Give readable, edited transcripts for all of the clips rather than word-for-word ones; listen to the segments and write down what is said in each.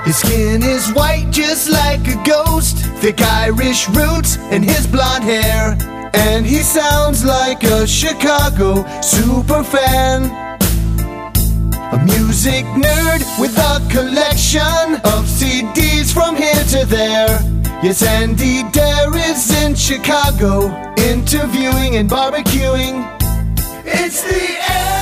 His skin is white just like a ghost, thick Irish roots and his blonde hair. And he sounds like a Chicago superfan, a music nerd with a collection of CDs from here to there. Yes, Andy Dare is in Chicago, interviewing and barbecuing. It's the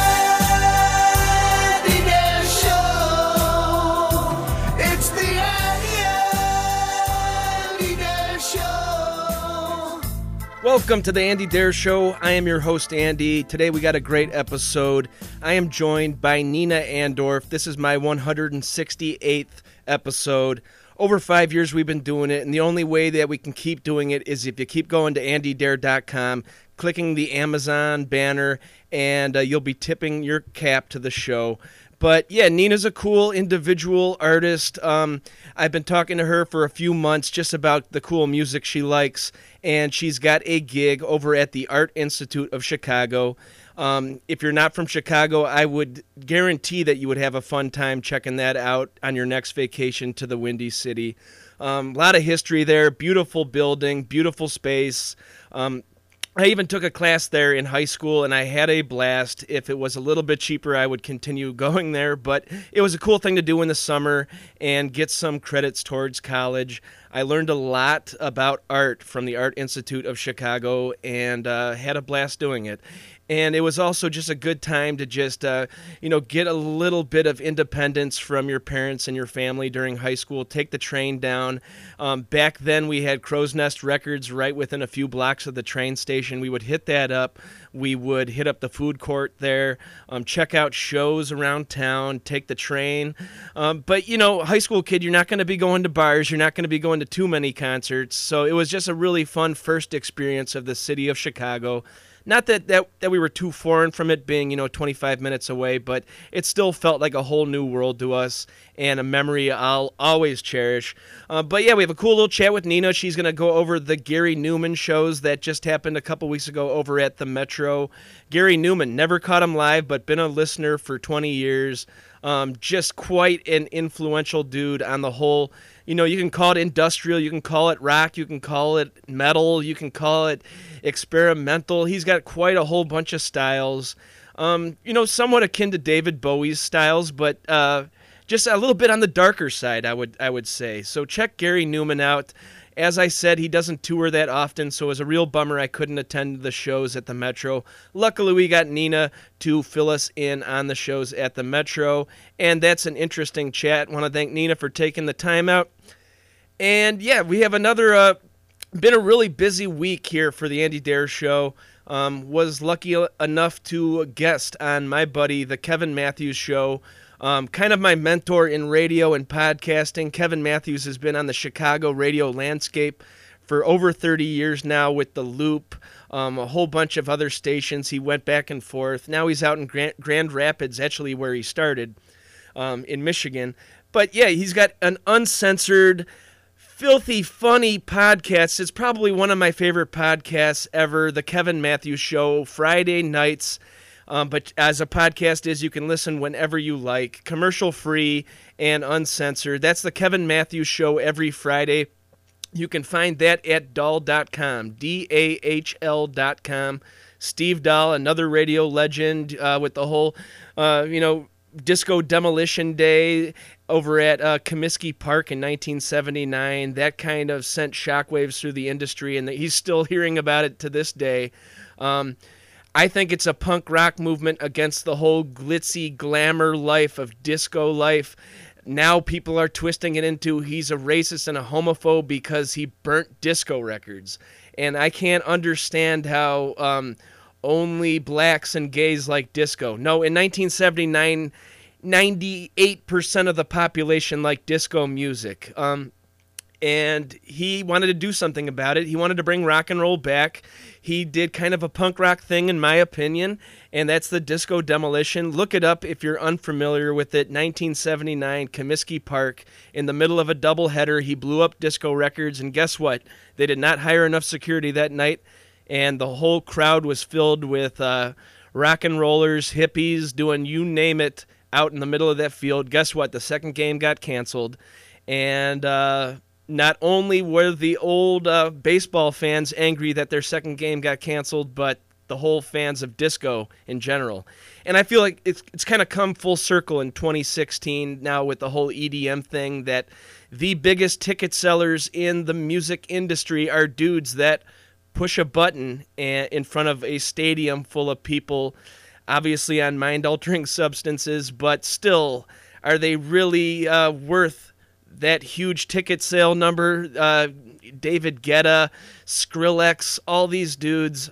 Andy Dare Show. It's the Andy Dare Show. Welcome to the Andy Dare Show. I am your host, Andy. Today we got a great episode. I am joined by Nina Andorf. This is my 168th episode. Over 5 years we've been doing it, and the only way that we can keep doing it is if you keep going to andydare.com, clicking the Amazon banner, and you'll be tipping your cap to the show. But yeah, Nina's a cool individual artist. I've been talking to her for a few months just about the cool music she likes, and she's got a gig over at the Art Institute of Chicago. If you're not from Chicago, I would guarantee that you would have a fun time checking that out on your next vacation to the Windy City. A lot of history there, beautiful building, beautiful space. I even took a class there in high school, and I had a blast. If it was a little bit cheaper, I would continue going there, but it was a cool thing to do in the summer and get some credits towards college. I learned a lot about art from the Art Institute of Chicago and had a blast doing it. And it was also just a good time to just, get a little bit of independence from your parents and your family during high school. Take the train down. Back then, we had Crow's Nest Records right within a few blocks of the train station. We would hit that up. We would hit up the food court there, check out shows around town, take the train. But, high school kid, you're not going to be going to bars. You're not going to be going to too many concerts. So it was just a really fun first experience of the city of Chicago. Not that we were too foreign from it being, 25 minutes away, but it still felt like a whole new world to us and a memory I'll always cherish. But yeah, we have a cool little chat with Nina. She's going to go over the Gary Newman shows that just happened a couple weeks ago over at the Metro. Gary Newman, never caught him live, but been a listener for 20 years. Just quite an influential dude on the whole. You can call it industrial, you can call it rock, you can call it metal, you can call it experimental. He's got quite a whole bunch of styles, somewhat akin to David Bowie's styles, but just a little bit on the darker side, I would say. So check Gary Newman out. As I said, he doesn't tour that often, so it was a real bummer I couldn't attend the shows at the Metro. Luckily, we got Nina to fill us in on the shows at the Metro, and that's an interesting chat. I want to thank Nina for taking the time out. And yeah, we have another, been a really busy week here for the Andy Dare Show. Was lucky enough to guest on my buddy, the Kevin Matthews Show. Kind of my mentor in radio and podcasting. Kevin Matthews has been on the Chicago radio landscape for over 30 years now with The Loop, a whole bunch of other stations. He went back and forth. Now he's out in Grand Rapids, actually where he started, in Michigan. But yeah, he's got an uncensored, filthy, funny podcast. It's probably one of my favorite podcasts ever, The Kevin Matthews Show, Friday nights. But as a podcast is, you can listen whenever you like, commercial-free and uncensored. That's the Kevin Matthews Show every Friday. You can find that at Dahl.com, DAHL.com. Steve Dahl, another radio legend with the whole, Disco Demolition Day over at Comiskey Park in 1979. That kind of sent shockwaves through the industry, and he's still hearing about it to this day. I think it's a punk rock movement against the whole glitzy glamour life of disco life. Now people are twisting it into he's a racist and a homophobe because he burnt disco records. And I can't understand how only blacks and gays like disco. No, in 1979, 98% of the population liked disco music. And he wanted to do something about it. He wanted to bring rock and roll back. He did kind of a punk rock thing, in my opinion, and that's the Disco Demolition. Look it up if you're unfamiliar with it. 1979, Comiskey Park. In the middle of a doubleheader, he blew up disco records, and guess what? They did not hire enough security that night, and the whole crowd was filled with rock and rollers, hippies, doing you name it out in the middle of that field. Guess what? The second game got canceled. And not only were the old baseball fans angry that their second game got canceled, but the whole fans of disco in general. And I feel like it's kind of come full circle in 2016 now with the whole EDM thing, that the biggest ticket sellers in the music industry are dudes that push a button in front of a stadium full of people, obviously on mind-altering substances, but still, are they really worth that huge ticket sale number? David Guetta, Skrillex, all these dudes.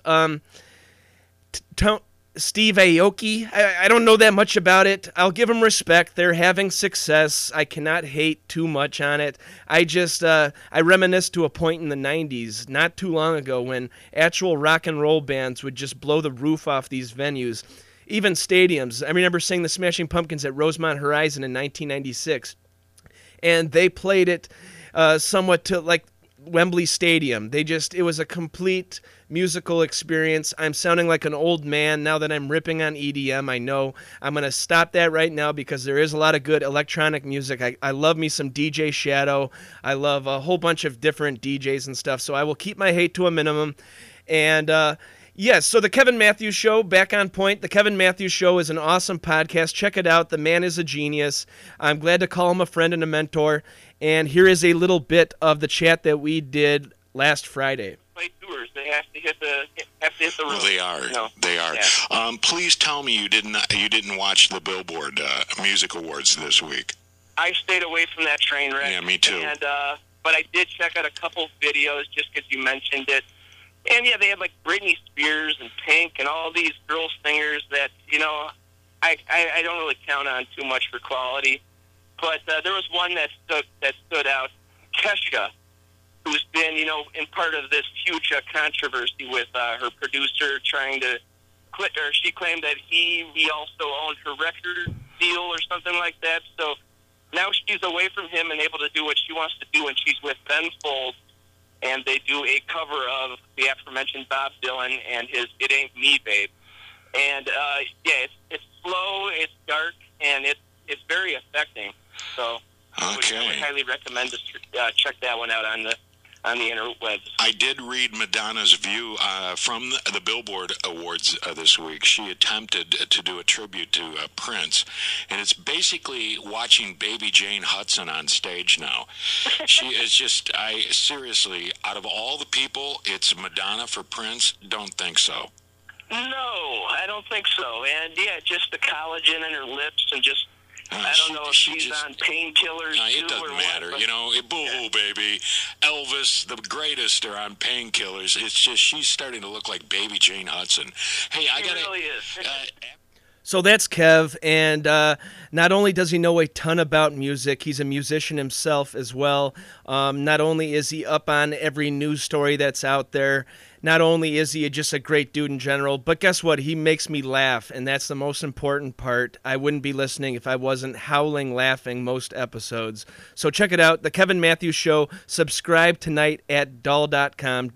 Steve Aoki, I don't know that much about it. I'll give them respect. They're having success. I cannot hate too much on it. I just, I reminisce to a point in the 90s, not too long ago, when actual rock and roll bands would just blow the roof off these venues, even stadiums. I remember seeing the Smashing Pumpkins at Rosemont Horizon in 1996, and they played it somewhat to like Wembley Stadium. It was a complete musical experience. I'm sounding like an old man now that I'm ripping on EDM. I know I'm going to stop that right now because there is a lot of good electronic music. I love me some DJ Shadow. I love a whole bunch of different DJs and stuff, so I will keep my hate to a minimum. And yes, so the Kevin Matthews Show, back on point. The Kevin Matthews Show is an awesome podcast. Check it out. The man is a genius. I'm glad to call him a friend and a mentor. And here is a little bit of the chat that we did last Friday. Play tours. They have to hit the road. Well, they are. No. They are. Yeah. Please tell me you didn't watch the Billboard Music Awards this week. I stayed away from that train wreck. Yeah, me too. And but I did check out a couple videos just because you mentioned it. And yeah, they had like Britney Spears and Pink and all these girl singers that I don't really count on too much for quality. But there was one that stood out, Kesha, who's been, in part of this huge controversy with her producer trying to quit her. She claimed that he also owned her record deal or something like that. So now she's away from him and able to do what she wants to do, and she's with Ben Folds, and they do a cover of the aforementioned Bob Dylan and his "It Ain't Me, Babe." And it's slow, it's dark, and it's very affecting. So I would highly recommend to check that one out on the interwebs. I did read Madonna's view from the Billboard Awards this week. She attempted to do a tribute to Prince, and it's basically watching Baby Jane Hudson on stage now. She is just, seriously, out of all the people, it's Madonna for Prince? Don't think so. No, I don't think so. And yeah, just the collagen in her lips and just, I don't know if she's on painkillers too. It doesn't matter. Boo-hoo, baby. Elvis, the greatest, are on painkillers. It's just she's starting to look like Baby Jane Hudson. Hey, She really is. So that's Kev, and not only does he know a ton about music, he's a musician himself as well. Not only is he up on every news story that's out there, not only is he just a great dude in general, but guess what? He makes me laugh, and that's the most important part. I wouldn't be listening if I wasn't howling laughing most episodes. So check it out, The Kevin Matthews Show. Subscribe tonight at dahl.com,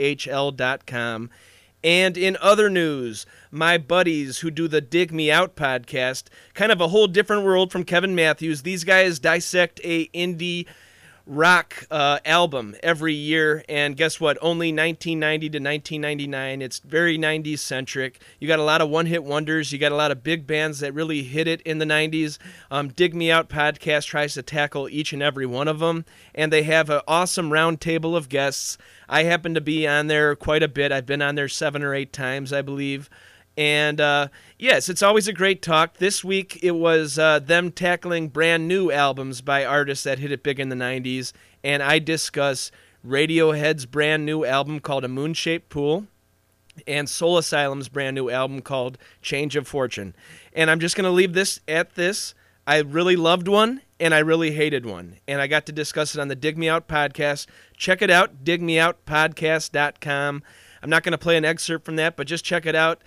DAHL.com. And in other news, my buddies who do the Dig Me Out podcast, kind of a whole different world from Kevin Matthews. These guys dissect a indie rock album every year, and guess what? Only 1990 to 1999. It's very 90s centric. You got a lot of one-hit wonders. You got a lot of big bands that really hit it in the 90s. Dig Me Out podcast tries to tackle each and every one of them, and they have an awesome round table of guests. I happen to be on there quite a bit. I've been on there 7 or 8 times, I believe. And yes, it's always a great talk. This week it was them tackling brand new albums by artists that hit it big in the 90s. And I discuss Radiohead's brand new album called A Moon-Shaped Pool and Soul Asylum's brand new album called Change of Fortune. And I'm just going to leave this at this. I really loved one, and I really hated one. And I got to discuss it on the Dig Me Out podcast. Check it out, digmeoutpodcast.com. I'm not going to play an excerpt from that, but just check it out,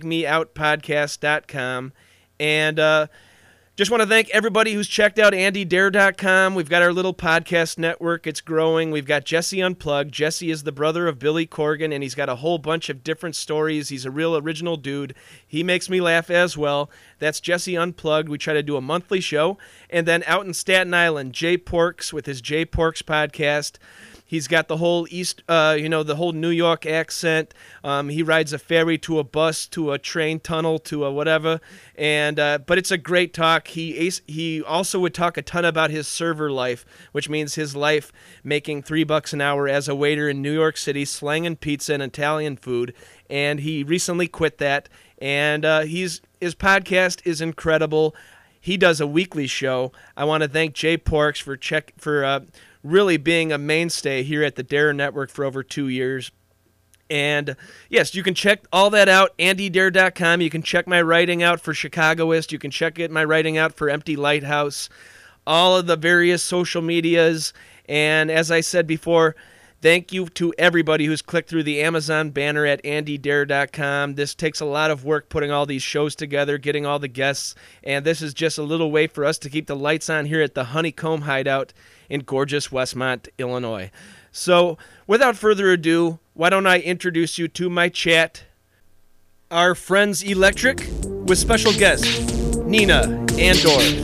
digmeoutpodcast.com. And just want to thank everybody who's checked out AndyDare.com. We've got our little podcast network. It's growing. We've got Jesse Unplugged. Jesse is the brother of Billy Corgan, and he's got a whole bunch of different stories. He's a real original dude. He makes me laugh as well. That's Jesse Unplugged. We try to do a monthly show. And then out in Staten Island, Jay Porks with his Jay Porks podcast. He's got the whole the whole New York accent. He rides a ferry to a bus, to a train tunnel, to a whatever. And but it's a great talk. He also would talk a ton about his server life, which means his life making $3 an hour as a waiter in New York City, slanging pizza and Italian food. And he recently quit that. And his podcast is incredible. He does a weekly show. I want to thank Jay Porks for really being a mainstay here at the Dare Network for over 2 years. And yes, you can check all that out, andydare.com. You can check my writing out for Chicagoist. You can check my writing out for Empty Lighthouse, all of the various social medias. And as I said before, thank you to everybody who's clicked through the Amazon banner at andydare.com. This takes a lot of work putting all these shows together, getting all the guests, and this is just a little way for us to keep the lights on here at the Honeycomb Hideout in gorgeous Westmont, Illinois. So, without further ado, why don't I introduce you to my chat, our friends Electric, with special guest, Nina Andorf.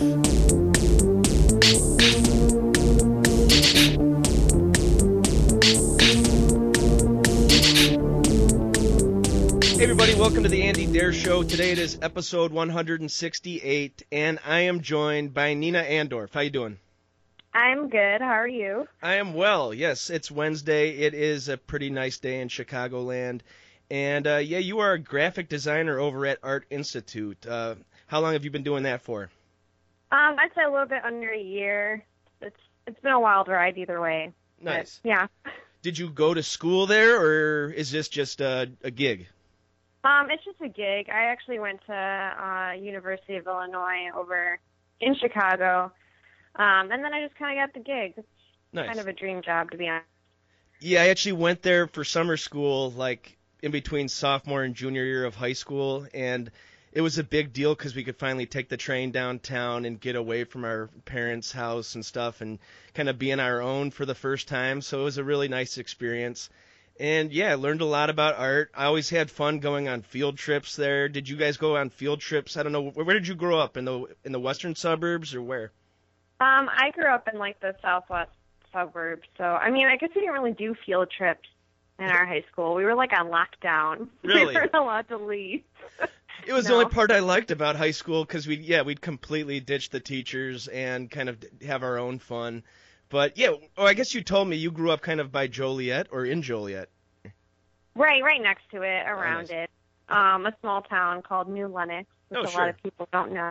Hey everybody, welcome to the Andy Dare Show. Today it is episode 168, and I am joined by Nina Andorf. How you doing? I'm good. How are you? I am well. Yes, it's Wednesday. It is a pretty nice day in Chicagoland. And you are a graphic designer over at Art Institute. How long have you been doing that for? I'd say a little bit under a year. It's been a wild ride either way. Nice. But, yeah. Did you go to school there, or is this just a gig? It's just a gig. I actually went to University of Illinois over in Chicago. And then I just kind of got the gig. It's Nice. kind of a dream job, to be honest. Yeah, I actually went there for summer school, like in between sophomore and junior year of high school, and it was a big deal because we could finally take the train downtown and get away from our parents' house and stuff and kind of be on our own for the first time. So it was a really nice experience. And yeah, I learned a lot about art. I always had fun going on field trips there. Did you guys go on field trips? I don't know, where did you grow up? In the western suburbs or where? I grew up in like the southwest suburbs, so I mean, I guess we didn't really do field trips in our high school. We were like on lockdown. Really? We weren't allowed to leave. It was the only part I liked about high school because we'd completely ditch the teachers and kind of have our own fun. But yeah, I guess you told me you grew up kind of by Joliet or in Joliet. Right next to it, around nice. it. A small town called New Lenox, which a lot of people don't know.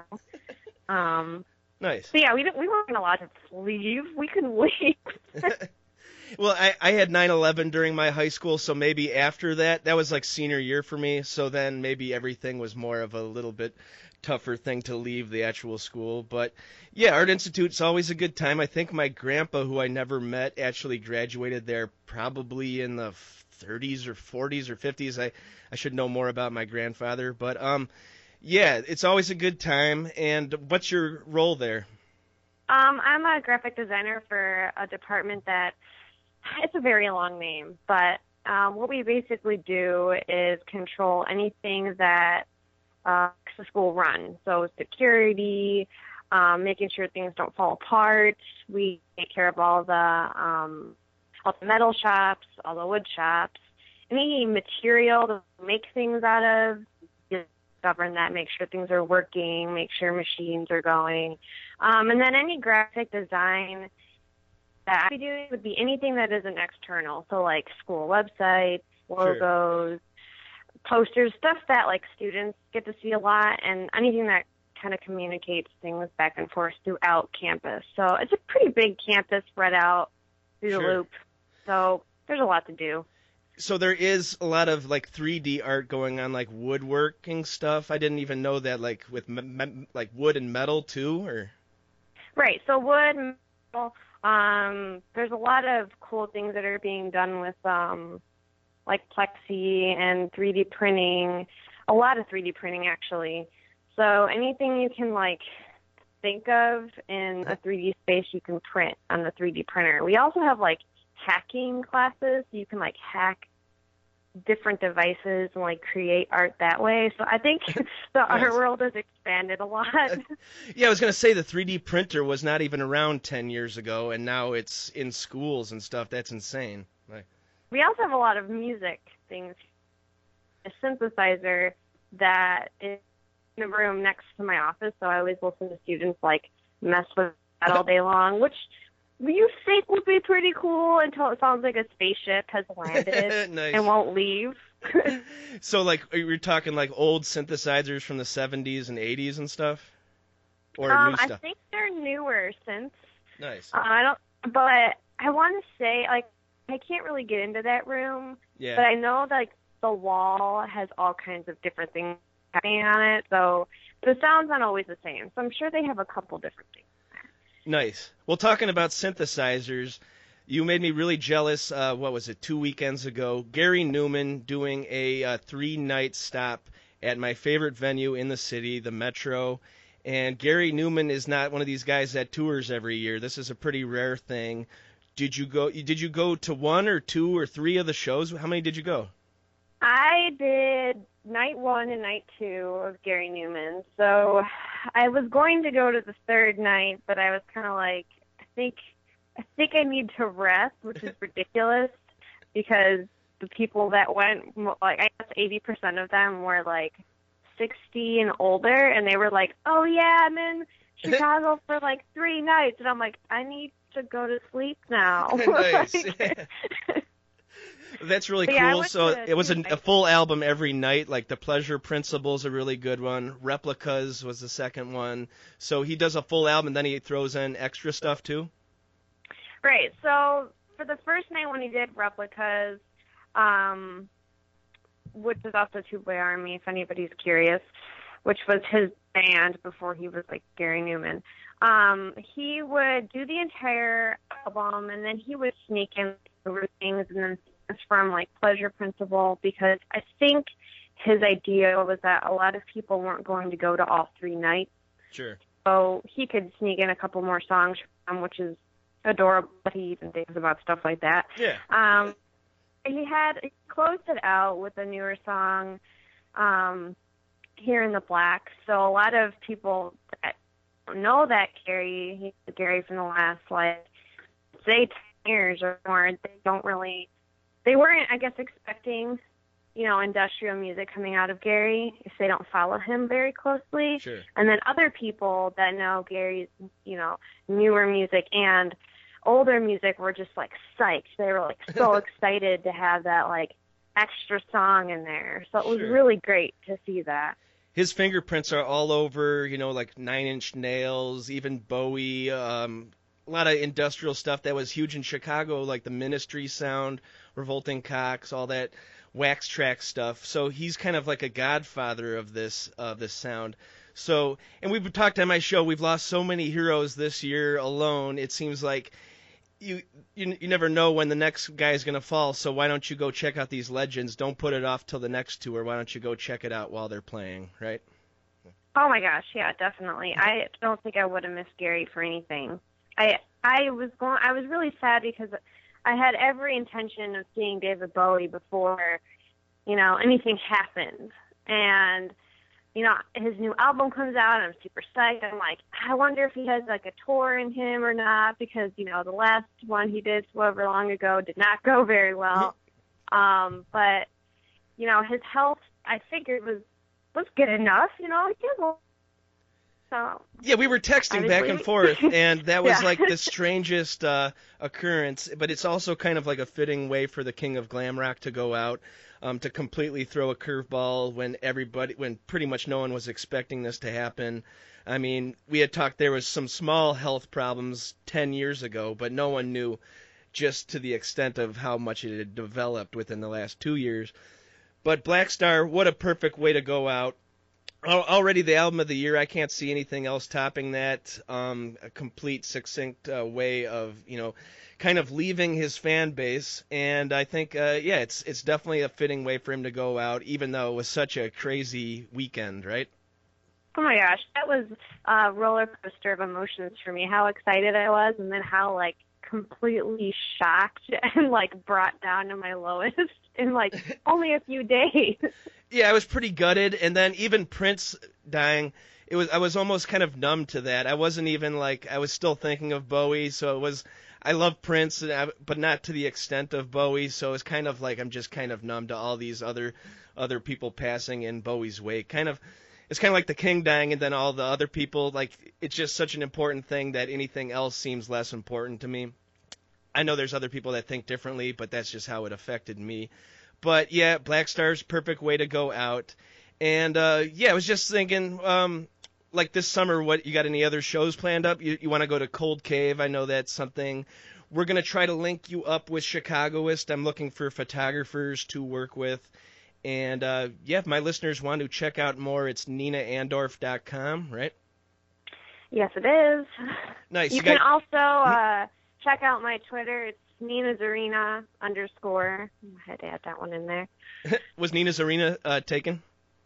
Nice. So yeah, we weren't allowed to leave. We couldn't leave. Well, I had 9/11 during my high school, so maybe after that was like senior year for me. So then maybe everything was more of a little bit tougher thing to leave the actual school. But yeah, Art Institute's always a good time. I think my grandpa, who I never met, actually graduated there probably in the 30s or 40s or 50s. I should know more about my grandfather, but yeah, it's always a good time. And what's your role there? I'm a graphic designer for a department that, it's a very long name, but what we basically do is control anything that makes the school run. So security, making sure things don't fall apart. We take care of all the metal shops, all the wood shops, any material to make things out of. Govern that, make sure things are working, make sure machines are going. And then any graphic design that we do would be anything that isn't external. So like school websites, logos, posters, stuff that like students get to see a lot, and anything that kind of communicates things back and forth throughout campus. So it's a pretty big campus spread out through the loop. So there's a lot to do. So there is a lot of like 3D art going on, like woodworking stuff. I didn't even know that, like with like wood and metal too, or. Right. So wood, metal. There's a lot of cool things that are being done with like plexi and 3D printing. A lot of 3D printing actually. So anything you can like think of in a 3D space, you can print on the 3D printer. We also have like hacking classes. You can like hack different devices and like create art that way. So I think the art world has expanded a lot. Yeah, I was going to say the 3D printer was not even around 10 years ago, and now it's in schools and stuff. That's insane. We also have a lot of music things. A synthesizer that is in the room next to my office, so I always listen to students like mess with that all day long, which you think would be pretty cool until it sounds like a spaceship has landed Nice. and won't leave. So, like, you're talking like old synthesizers from the 70s and 80s and stuff, or new stuff? I think they're newer since. Nice. But I want to say, like, I can't really get into that room. Yeah. But I know like the wall has all kinds of different things happening on it, so the sound's not always the same. So I'm sure they have a couple different things. Nice. Well, talking about synthesizers, you made me really jealous. What was it, 2 weekends ago? Gary Newman doing a 3-night stop at my favorite venue in the city, the Metro. And Gary Newman is not one of these guys that tours every year. This is a pretty rare thing. Did you go to 1 or 2 or 3 of the shows? How many did you go? I did night 1 and night 2 of Gary Newman. So I was going to go to the 3rd night, but I was kind of like, I think I need to rest, which is ridiculous because the people that went, like I guess 80% of them were like 60 and older, and they were like, oh yeah, I'm in Chicago for like 3 nights, and I'm like, I need to go to sleep now. Nice. That's really cool. So it was a full album every night. Like The Pleasure Principle is a really good one. Replicas was the second one. So he does a full album, and then he throws in extra stuff too? Right. So for the first night when he did Replicas, which is also Two Boy Army, if anybody's curious, which was his band before he was like Gary Newman, he would do the entire album, and then he would sneak in over things and then from like Pleasure Principle, because I think his idea was that a lot of people weren't going to go to all 3 nights. Sure. So he could sneak in a couple more songs, which is adorable. He even thinks about stuff like that. Yeah. He closed it out with a newer song, Here in the Black. So a lot of people that don't know that Gary, he's Gary from the last, like, say 10 years or more, they weren't, I guess, expecting, industrial music coming out of Gary if they don't follow him very closely. Sure. And then other people that know Gary's, newer music and older music were just like psyched. They were like so excited to have that like extra song in there. So it was really great to see that. His fingerprints are all over, like Nine Inch Nails, even Bowie, a lot of industrial stuff that was huge in Chicago, like the Ministry sound, Revolting Cocks, all that wax track stuff. So he's kind of like a godfather of this sound. So, and we've talked on my show, we've lost so many heroes this year alone. It seems like you never know when the next guy is going to fall. So why don't you go check out these legends? Don't put it off till the next tour. Why don't you go check it out while they're playing, right? Oh my gosh, yeah, definitely. I don't think I would have missed Gary for anything. I was really sad because I had every intention of seeing David Bowie before, anything happened. And, his new album comes out, and I'm super psyched. I'm like, I wonder if he has, like, a tour in him or not, because, the last one he did however long ago did not go very well. But, his health, I figured, was good enough. He did well. So, yeah, we were texting back and forth, and that was like the strangest occurrence. But it's also kind of like a fitting way for the King of Glam Rock to go out, to completely throw a curveball when pretty much no one was expecting this to happen. I mean, we had talked there was some small health problems 10 years ago, but no one knew just to the extent of how much it had developed within the last 2 years. But Black Star, what a perfect way to go out. Already the album of the year, I can't see anything else topping that. A complete, succinct way of, kind of leaving his fan base. And I think, it's definitely a fitting way for him to go out, even though it was such a crazy weekend, right? Oh my gosh, that was a roller coaster of emotions for me. How excited I was, and then how completely shocked and like brought down to my lowest in like only a few days. Yeah, I was pretty gutted, and then even Prince dying, I was almost kind of numb to that. I wasn't even like, I was still thinking of Bowie, so it was, I love Prince, but not to the extent of Bowie, so it's kind of like I'm just kind of numb to all these other people passing in Bowie's wake. It's kind of like the King dying, and then all the other people, like, it's just such an important thing that anything else seems less important to me. I know there's other people that think differently, but that's just how it affected me. But yeah, Black Star's perfect way to go out. And yeah, I was just thinking, like this summer, what, you got any other shows planned up? You want to go to Cold Cave? I know that's something. We're going to try to link you up with Chicagoist. I'm looking for photographers to work with. And yeah, if my listeners want to check out more, it's ninaandorf.com, right? Yes, it is. Nice. You can also check out my Twitter. It's Nina's Arena _ I had to add that one in there. Was Nina's Arena taken?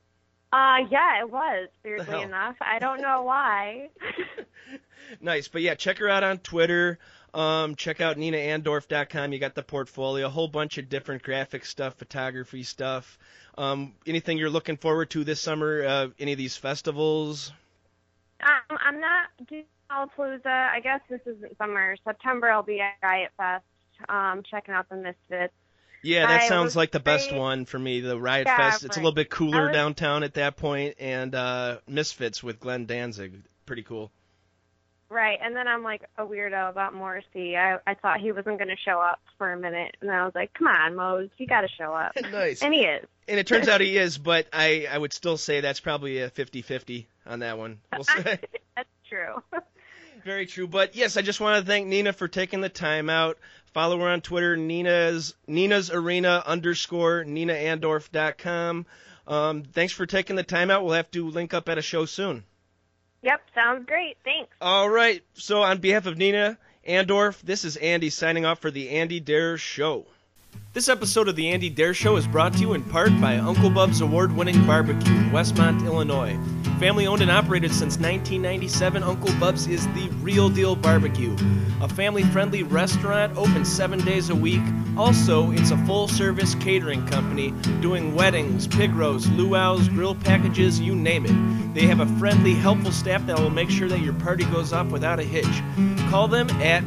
Yeah, it was, weirdly enough. I don't know why. Nice. But yeah, check her out on Twitter. Check out ninaandorf.com. You got the portfolio, a whole bunch of different graphic stuff, photography stuff. Anything you're looking forward to this summer? Any of these festivals? I'm not doing Lollapalooza. I guess this isn't summer. September I'll be at Riot Fest, checking out the Misfits. Yeah, that sounds like the best one for me, the Riot Fest. It's a little bit cooler downtown at that point, and Misfits with Glenn Danzig. Pretty cool. Right, and then I'm like a weirdo about Morrissey. I thought he wasn't going to show up for a minute, and I was like, come on, Mose, you got to show up. Nice. And he is. And it turns out he is, but I would still say that's probably a 50-50 on that one. We'll say. That's true. Very true. But yes, I just want to thank Nina for taking the time out. Follow her on Twitter, Nina's Arena _ ninaandorf.com. Thanks for taking the time out. We'll have to link up at a show soon. Yep, sounds great. Thanks. All right. So on behalf of Nina Andorf, this is Andy signing off for the Andy Dare Show. This episode of the Andy Dare Show is brought to you in part by Uncle Bub's award-winning barbecue in Westmont, Illinois. Family-owned and operated since 1997, Uncle Bub's is the real deal barbecue. A family-friendly restaurant open 7 days a week. Also, it's a full-service catering company doing weddings, pig roasts, luau's, grill packages, you name it. They have a friendly, helpful staff that will make sure that your party goes off without a hitch. Call them at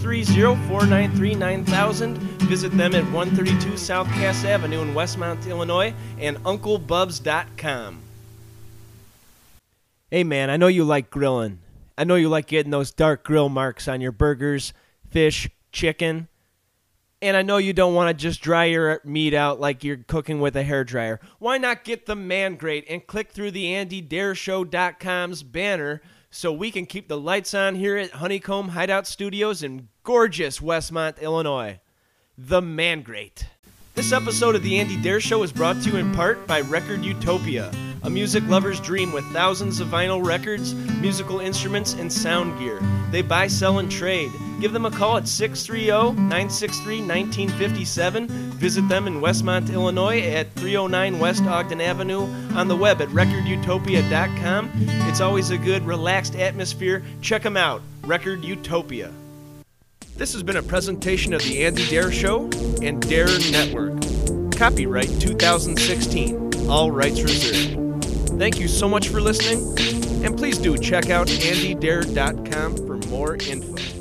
630-493-9000. Visit them at 132 South Cass Avenue in Westmont, Illinois, and UncleBubs.com. Hey man, I know you like grilling. I know you like getting those dark grill marks on your burgers, fish, chicken. And I know you don't want to just dry your meat out like you're cooking with a hairdryer. Why not get the Man Grate and click through the AndyDareShow.com's banner so we can keep the lights on here at Honeycomb Hideout Studios in gorgeous Westmont, Illinois. The Man Grate. This episode of the Andy Dare Show is brought to you in part by Record Utopia, a music lover's dream with thousands of vinyl records, musical instruments, and sound gear. They buy, sell, and trade. Give them a call at 630-963-1957. Visit them in Westmont, Illinois at 309 West Ogden Avenue, on the web at recordutopia.com. It's always a good, relaxed atmosphere. Check them out, Record Utopia. This has been a presentation of the Andy Dare Show and Dare Network. Copyright 2016. All rights reserved. Thank you so much for listening, and please do check out AndyDare.com for more info.